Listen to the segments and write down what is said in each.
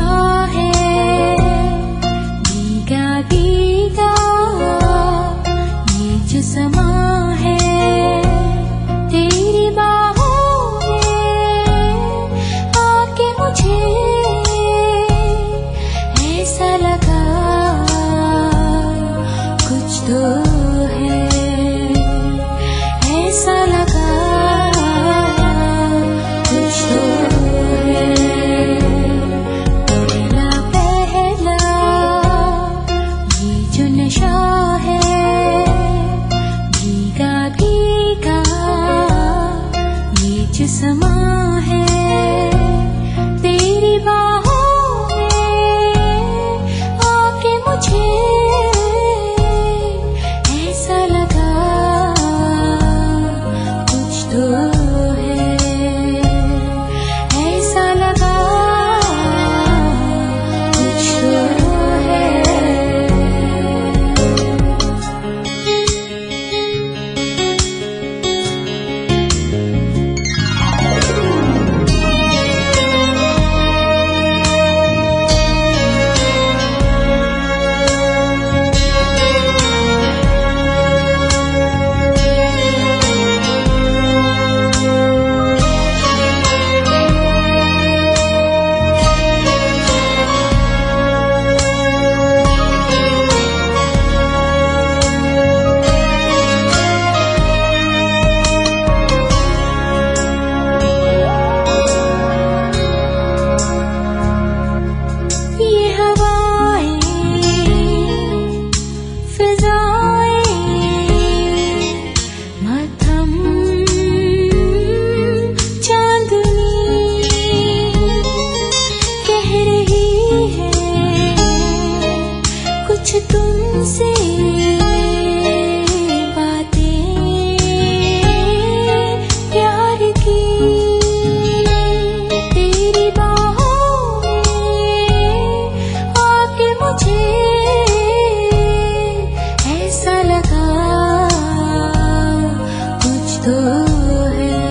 है, भीगा भीगा ये जो समा है, तेरी बाहों में आके मुझे ऐसा लगा कुछ तो है, ऐसा लगा कुछ तो है। पहला पहला ये जो नशा है, भीगा भीगा ये जो समा है, तेरी बाहों में आके मुझे ऐसा लगा कुछ तो है, ऐसा लगा कुछ तो है। तुमसे बातें प्यार की, तेरी बाहों में आके मुझे ऐसा लगा कुछ तो है,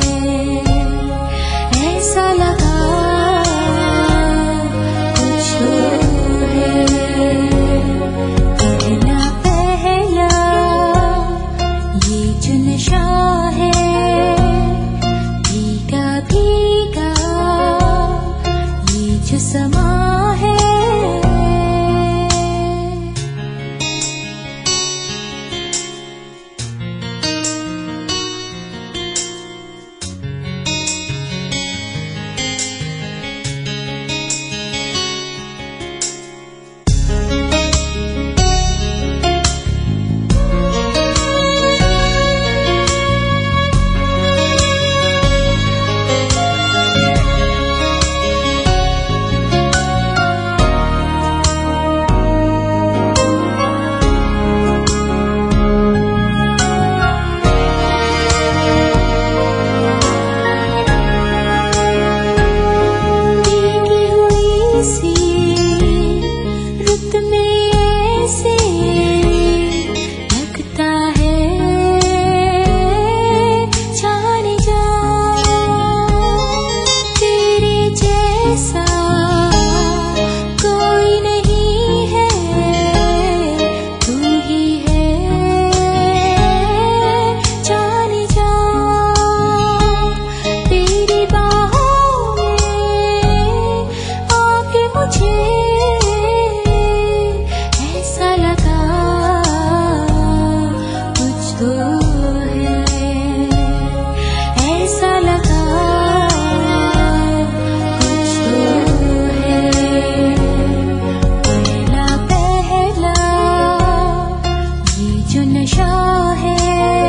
ऐसा लगा कुछ तो है। पहला पहला ये जो नशा है, भीगा भीगा ये जो समा है।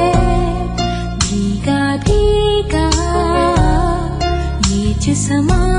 समा